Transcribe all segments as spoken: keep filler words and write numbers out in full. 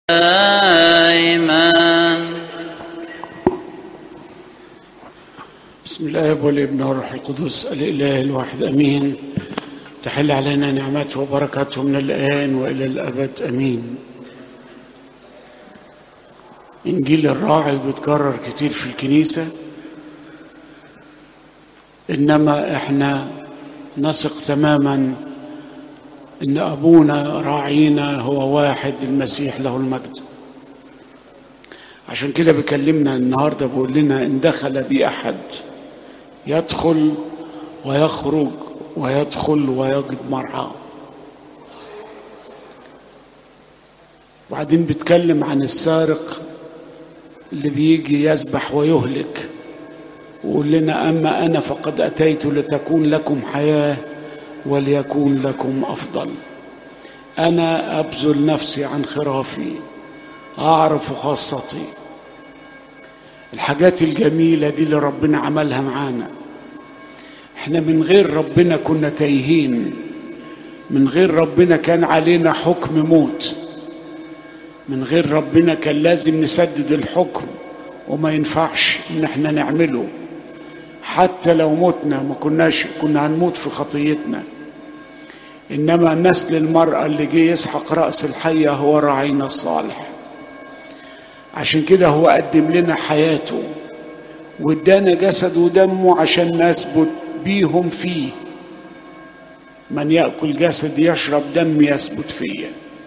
آمين. بسم الله والابن والروح القدس الإله الواحد أمين. تحل علينا نعمته وبركاته من الآن وإلى الأبد أمين. إنجيل الراعي بيتكرر كتير في الكنيسة، إنما إحنا نثق تماما إن أبونا راعينا هو واحد، المسيح له المجد. عشان كده بيكلمنا النهاردة بيقول لنا إن دخل بي أحد يدخل ويخرج ويدخل ويجد مرعى. وبعدين بيتكلم عن السارق اللي بيجي يذبح ويهلك، ويقول لنا أما أنا فقد أتيت لتكون لكم حياة وليكون لكم أفضل. أنا أبذل نفسي عن خرافي، أعرف خاصتي. الحاجات الجميلة دي اللي ربنا عملها معانا. احنا من غير ربنا كنا تايهين، من غير ربنا كان علينا حكم موت، من غير ربنا كان لازم نسدد الحكم وما ينفعش ان احنا نعمله. حتى لو متنا ما كناش كنا هنموت في خطيتنا. انما نسل المرأة اللي جه يسحق رأس الحية هو راعينا الصالح. عشان كده هو قدم لنا حياته وادانا جسد ودمه عشان نثبت بيهم فيه. من يأكل جسد يشرب دم يثبت فيه.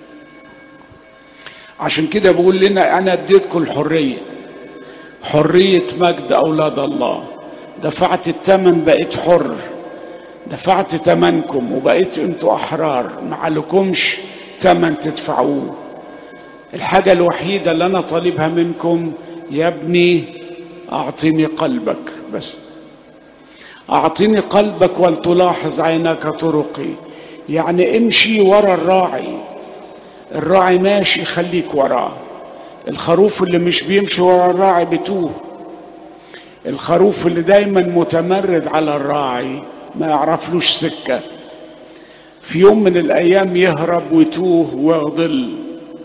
عشان كده بقول لنا أنا اديتكم الحرية، حرية مجد أولاد الله. دفعت الثمن بقيت حر، دفعت ثمنكم وبقيت انتوا أحرار، ما عليكمش ثمن تدفعوه. الحاجة الوحيدة اللي أنا طالبها منكم يا ابني أعطيني قلبك، بس أعطيني قلبك ولتلاحظ عينك طرقي. يعني امشي ورا الراعي. الراعي ماشي خليك وراه. الخروف اللي مش بيمشي ورا الراعي بتوه. الخروف اللي دايما متمرد على الراعي ما يعرفلوش سكة، في يوم من الأيام يهرب ويتوه ويضل.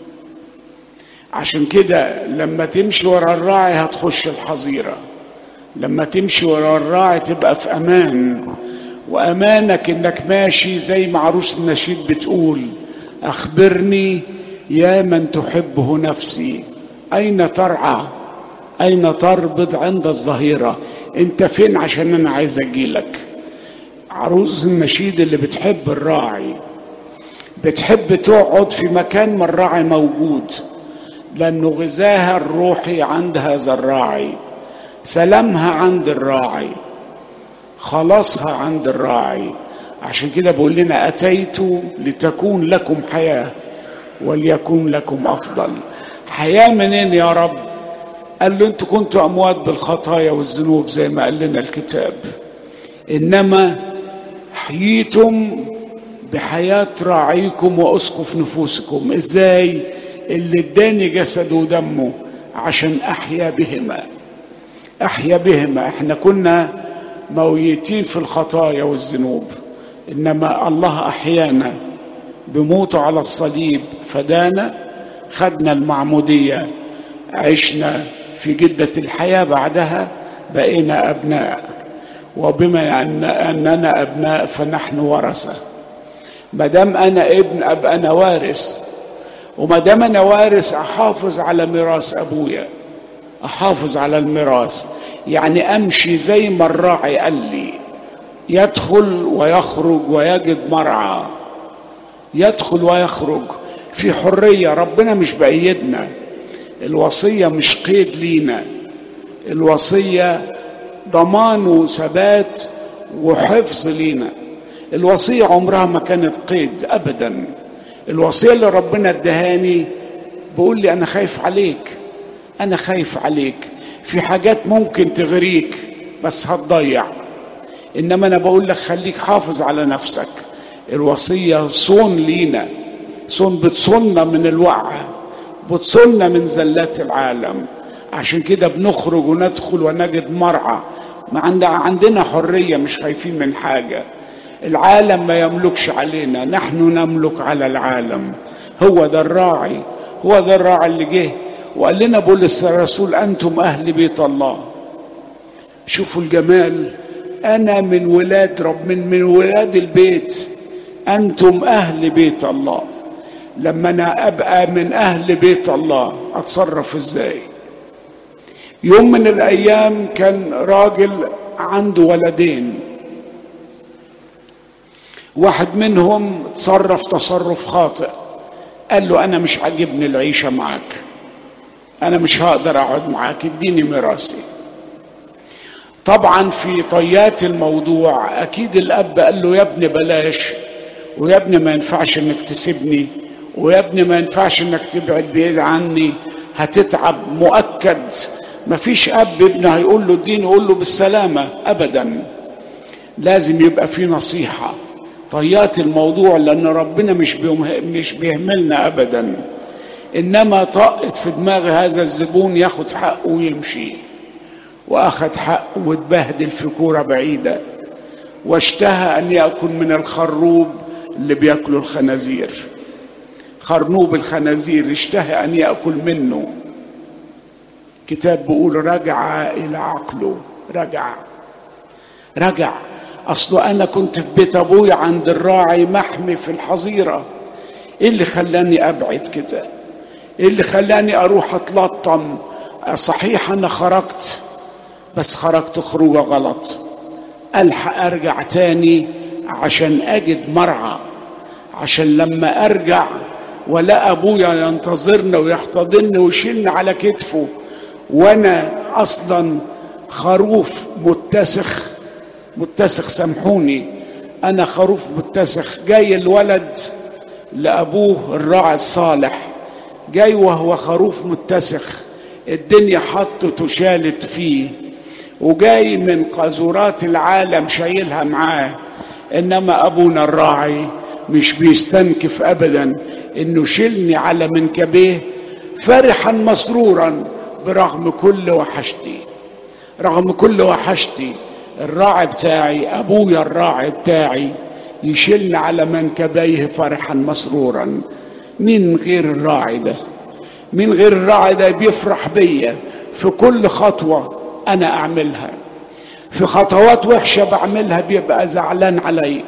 عشان كده لما تمشي ورا الراعي هتخش الحظيرة. لما تمشي ورا الراعي تبقى في أمان، وأمانك إنك ماشي زي ما عروس النشيد بتقول: أخبرني يا من تحبه نفسي، أين ترعى؟ أين تربض عند الظهيرة؟ أنت فين عشان أنا عايز أجيلك؟ عروس النشيد اللي بتحب الراعي بتحب تقعد في مكان ما الراعي موجود، لأنه غذاها الروحي عند هذا الراعي، سلامها عند الراعي، خلاصها عند الراعي. عشان كده بقول لنا أتيت لتكون لكم حياة وليكون لكم أفضل. حياة منين يا رب؟ قال له انتوا كنتوا أموات بالخطايا والذنوب زي ما قال لنا الكتاب، إنما حييتم بحياة راعيكم وأسقف نفوسكم. إزاي؟ اللي اداني جسد ودمه عشان أحيا بهما. أحيا بهما. احنا كنا مويتين في الخطايا والذنوب، إنما الله أحيانا بموته على الصليب فدانا. خدنا المعمودية، عشنا في جدة الحياة، بعدها بقينا أبناء. وبما أن أننا أبناء فنحن ورثة. مادام أنا ابن أبقى أنا وارث، ومادام أنا وارث أحافظ على ميراث أبويا، أحافظ على الميراث. يعني أمشي زي ما الراعي قال لي: يدخل ويخرج ويجد مرعى. يدخل ويخرج في حرية. ربنا مش بأيدنا. الوصية مش قيد لينا. الوصية ضمان وثبات وحفظ لينا. الوصية عمرها ما كانت قيد أبدا. الوصية اللي ربنا ادهاني بقول لي أنا خايف عليك، أنا خايف عليك في حاجات ممكن تغريك بس هتضيع، إنما أنا بقول لك خليك حافظ على نفسك. الوصية صون لينا، صون بتصوننا من الوقعة، بتصوننا من زلات العالم. عشان كده بنخرج وندخل ونجد مرعى. ما عندنا حرية، مش خايفين من حاجة. العالم ما يملكش علينا، نحن نملك على العالم. هو ده الراعي، هو ده الراعي اللي جه وقال لنا بولس الرسول أنتم أهل بيت الله. شوفوا الجمال، أنا من ولاد رب، من من ولاد البيت، أنتم أهل بيت الله. لما أنا أبقى من أهل بيت الله أتصرف إزاي؟ يوم من الأيام كان راجل عنده ولدين، واحد منهم تصرف تصرف خاطئ، قال له أنا مش عاجبني العيشة معاك، أنا مش هقدر أقعد معاك، اديني ميراثي. طبعا في طيات الموضوع أكيد الأب قال له يا ابني بلاش، ويا ابني ما ينفعش إنك تسيبني، ويا ابني ما ينفعش إنك تبعد بعيد عني، هتتعب مؤكد. ما فيش أب ابنه هيقول له اديني يقول له بالسلامة أبدا، لازم يبقى في نصيحة. طيات الموضوع لأن ربنا مش مش بيهملنا أبدا، إنما طاقت في دماغ هذا الزبون ياخد حقه ويمشي، وأخذ حقه واتبهدل في كورة بعيدة، واشتهى أن يأكل من الخروب اللي بيأكله الخنازير، خرنوب الخنازير اشتهى أن يأكل منه. كتاب بيقول رجع إلى عقله، رجع رجع أصله أنا كنت في بيت أبويا عند الراعي محمي في الحظيرة، إيه اللي خلاني أبعد كده؟ إيه اللي خلاني أروح أتلطم؟ صحيح أنا خرجت، بس خرجت خروجة غلط، ألحق أرجع تاني عشان أجد مرعى، عشان لما أرجع ولا أبويا ينتظرنا ويحتضنني ويشيلني على كتفه وأنا أصلا خروف متسخ متسخ سامحوني، أنا خروف متسخ. جاي الولد لأبوه الراعي الصالح، جاي وهو خروف متسخ، الدنيا حطت وشالت فيه، وجاي من قاذورات العالم شايلها معاه. إنما أبونا الراعي مش بيستنكف أبدا إنه شيلني على منكبيه، فرحا مسرورا برغم كل وحشتي، رغم كل وحشتي الراعي بتاعي أبويا الراعي بتاعي يشيلني على منكبيه فرحا مسرورا. مين غير الراعي ده؟ مين غير الراعي ده بيفرح بيا في كل خطوة أنا أعملها؟ في خطوات وحشة بعملها بيبقى زعلان علي.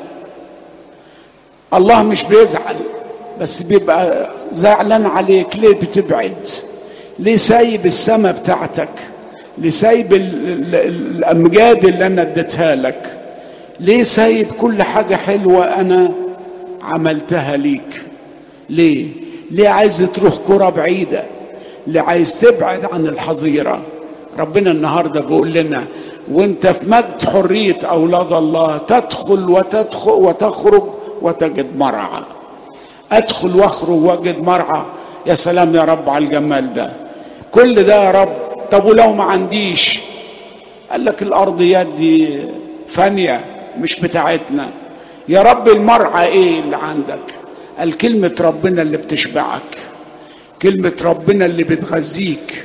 الله مش بيزعل، بس بيبقى زعلان عليك. ليه بتبعد؟ ليه سايب السماء بتاعتك؟ ليه سايب الأمجاد اللي أنا اديتها لك؟ ليه سايب كل حاجة حلوة أنا عملتها ليك؟ ليه؟ ليه عايز تروح كرة بعيدة؟ ليه عايز تبعد عن الحظيرة؟ ربنا النهاردة بيقول لنا وانت في مجد حرية أولاد الله تدخل وتدخل وتخرج وتجد مرعى. أدخل واخرج واجد مرعى. يا سلام يا رب على الجمال ده، كل ده يا رب. طب ولو ما عنديش؟ قال لك الأرضيات دي فانية مش بتاعتنا. يا رب المرعى ايه اللي عندك؟ قال كلمة ربنا اللي بتشبعك، كلمة ربنا اللي بتغذيك.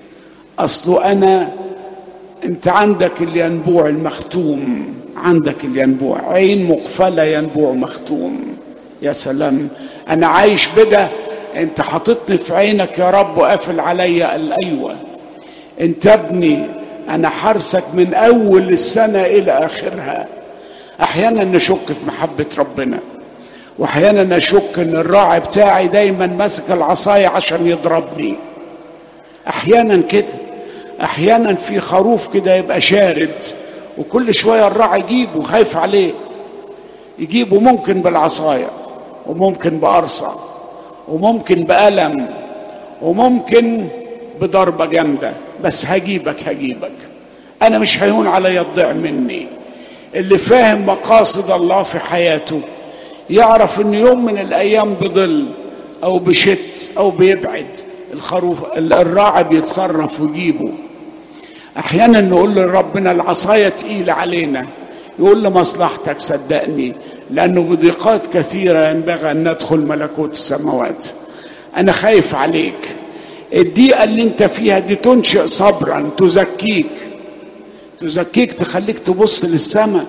أصله أنا أنت عندك الينبوع المختوم، عندك الينبوع، عين مقفلة ينبوع مختوم. يا سلام، أنا عايش بده، أنت حاططني في عينك يا رب وقافل عليا. قال أيوة أنت ابني، أنا حرسك من أول السنة إلى آخرها. أحيانا نشك في محبة ربنا، واحيانا نشك ان الراعي بتاعي دايما ماسك العصايه عشان يضربني. احيانا كده، احيانا في خروف كده يبقى شارد وكل شويه الراعي يجيبه، خايف عليه، يجيبه ممكن بالعصايه وممكن بقرصه وممكن بقلم وممكن بضربه جامده، بس هجيبك هجيبك انا مش هيهون عليا الضيع مني. اللي فاهم مقاصد الله في حياته يعرف ان يوم من الايام بضل او بشت او بيبعد الخروف، الراعي بيتصرف ويجيبه. احيانا نقول لربنا العصايه تقيله علينا، يقول له مصلحتك صدقني، لانه بضيقات كثيره ينبغي ان ندخل ملكوت السماوات. انا خايف عليك. الضيقه اللي انت فيها دي تنشئ صبرا، تزكيك تزكيك تخليك تبص للسماء،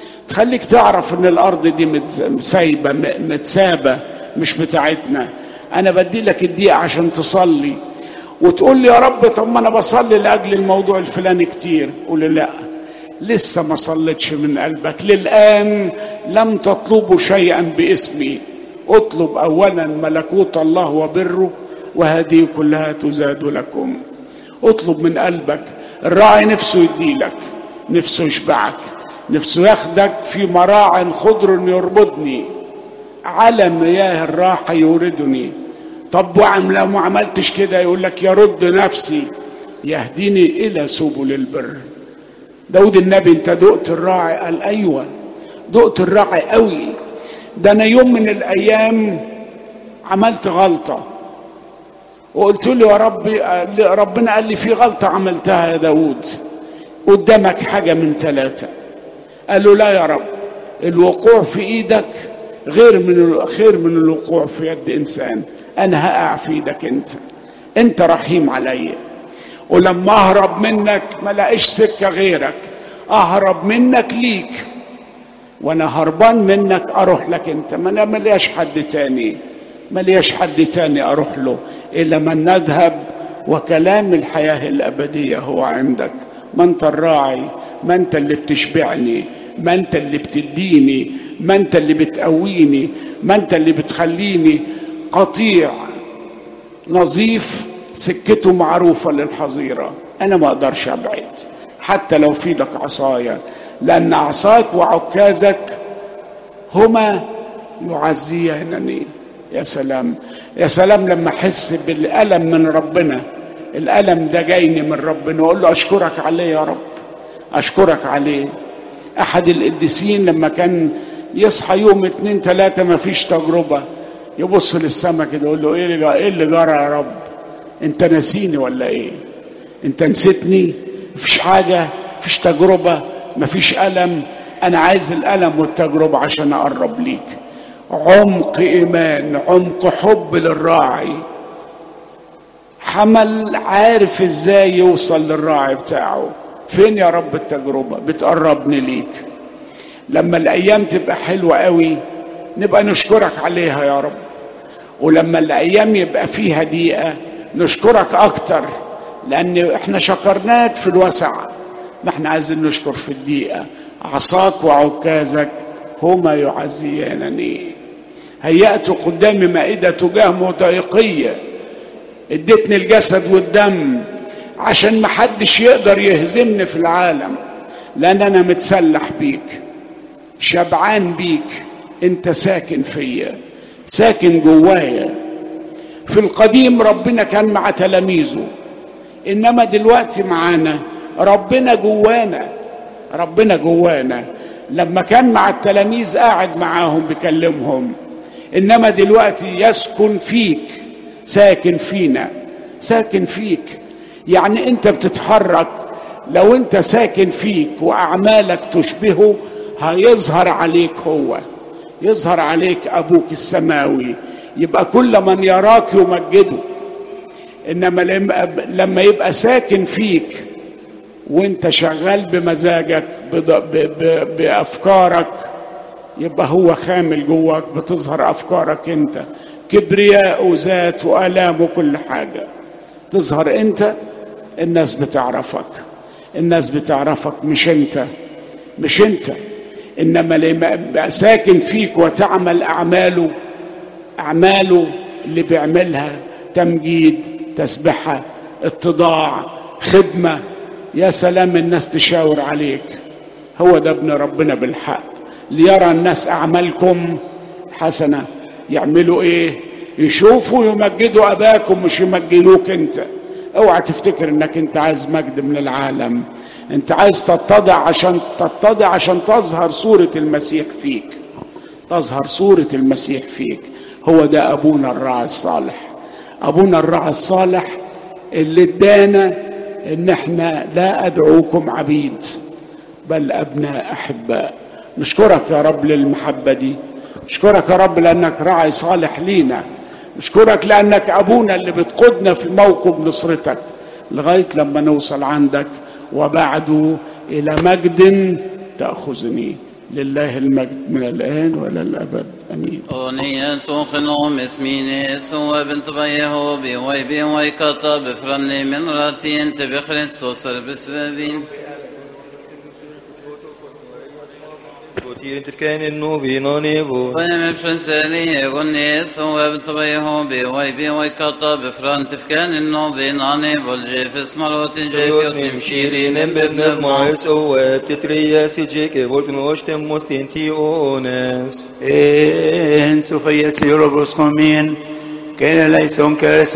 تخليك تعرف ان الارض دي متسايبه متسابه مش بتاعتنا. انا بدي لك الدقيقة عشان تصلي وتقول لي يا رب طب ما انا بصلي لاجل الموضوع الفلاني كتير، قول لا لسه ما صليتش من قلبك، للآن لم تطلبوا شيئا باسمي، اطلب اولا ملكوت الله وبره وهذه كلها تزاد لكم. اطلب من قلبك. الراعي نفسه يديلك، نفسه يشبعك، نفسه ياخدك في مراع خضر يربطني على مياه الراحة يوردني. طب لو ما عملتش كده يقول لك يرد نفسي يهديني الى سبل البر. داود النبي انت دقت الراعي؟ قال ايوه دقت الراعي قوي. ده انا يوم من الايام عملت غلطة وقلت له يا ربي، ربنا قال لي في غلطة عملتها يا داود، قدامك حاجة من ثلاثة. قال له لا يا رب، الوقوع في ايدك غير من خير من الوقوع في يد انسان، انا هقع في ايدك انت، انت رحيم عليا، ولما اهرب منك ما لاقيش سكة غيرك، اهرب منك ليك، وانا هربان منك اروح لك انت، ما انا ملياش حد تاني، ملياش حد تاني اروح له الا من نذهب وكلام الحياة الابدية هو عندك. ما انت الراعي، ما انت اللي بتشبعني، ما انت اللي بتديني، ما انت اللي بتقويني، ما انت اللي بتخليني قطيع نظيف سكته معروفة للحظيرة. انا ما اقدرش ابعد حتى لو في ايدك عصايا، لان عصاك وعكازك هما يعزيانني. يا سلام يا سلام لما احس بالالم من ربنا، الالم ده جايني من ربنا، واقول له اشكرك عليه يا رب، اشكرك عليه. احد القديسين لما كان يصحى يوم اتنين تلاتة ما فيش تجربة، يبص للسماء كده يقول له ايه اللي جرى يا رب؟ انت نسيني ولا ايه؟ انت نسيتني؟ مفيش حاجة، مفيش تجربة، مفيش ألم، انا عايز الألم والتجربة عشان اقرب ليك. عمق ايمان، عمق حب للراعي، حمل عارف ازاي يوصل للراعي بتاعه. فين يا رب التجربة؟ بتقربني ليك. لما الايام تبقى حلوة قوي نبقى نشكرك عليها يا رب، ولما الايام يبقى فيها ضيقة نشكرك اكتر، لان احنا شكرناك في الوسع، ما احنا عايزين نشكر في الضيقة. عصاك وعكازك هما يعزيانني. هيأت قدامي مائدة تجاه مضايقية، اديتني الجسد والدم عشان محدش يقدر يهزمني في العالم، لان انا متسلح بيك، شبعان بيك، انت ساكن فيا، ساكن جوايا. في القديم ربنا كان مع تلاميذه، انما دلوقتي معانا، ربنا جوانا، ربنا جوانا. لما كان مع التلاميذ قاعد معاهم بيكلمهم، انما دلوقتي يسكن فيك، ساكن فينا، ساكن فيك. يعني انت بتتحرك، لو انت ساكن فيك واعمالك تشبهه هيظهر عليك، هو يظهر عليك ابوك السماوي، يبقى كل من يراك يمجده. انما لما يبقى ساكن فيك وانت شغال بمزاجك بافكارك، يبقى هو خامل جواك، بتظهر افكارك انت، كبرياء وذات والام وكل حاجه تظهر انت. الناس بتعرفك، الناس بتعرفك، مش انت، مش انت. انما لما يبقى ساكن فيك وتعمل اعماله، اعماله اللي بيعملها تمجيد، تسبحه، اتضاع، خدمه، يا سلام الناس تشاور عليك. هو ده ابن ربنا بالحق. ليرى الناس اعمالكم حسنه. يعملوا ايه؟ يشوفوا يمجدوا اباكم، مش يمجدوك انت. اوعى تفتكر انك انت عايز مجد من العالم، انت عايز تتضع عشان تتضع عشان تظهر صورة المسيح فيك، تظهر صورة المسيح فيك. هو ده ابونا الراعي الصالح، ابونا الراعي الصالح اللي ادانا ان احنا لا ادعوكم عبيد بل ابناء احباء. نشكرك يا رب للمحبة دي، نشكرك يا رب لانك راعي صالح لينا، نشكرك لانك ابونا اللي بتقودنا في موكب نصرتك لغاية لما نوصل عندك، وبعد الى مجد تأخذني. لله المجد من الآن وإلى الأبد. امين. أغنية خنوم اسمينيس وبنت بيه بويبي ويكطا بفرني من راتين تبي خريستوس بسببين كان النوفينا نيفو ويم بشنسالي غنيس وبنت بيه بويبي ويكطا بفرن تفكان النوفينا نيفو الجيف اسمروت جيف مشيرين بابن معيس وبتترياس جيك فولت نوشتم مستنتي أونس إن سوف يسير بسخمين كان ليس كاس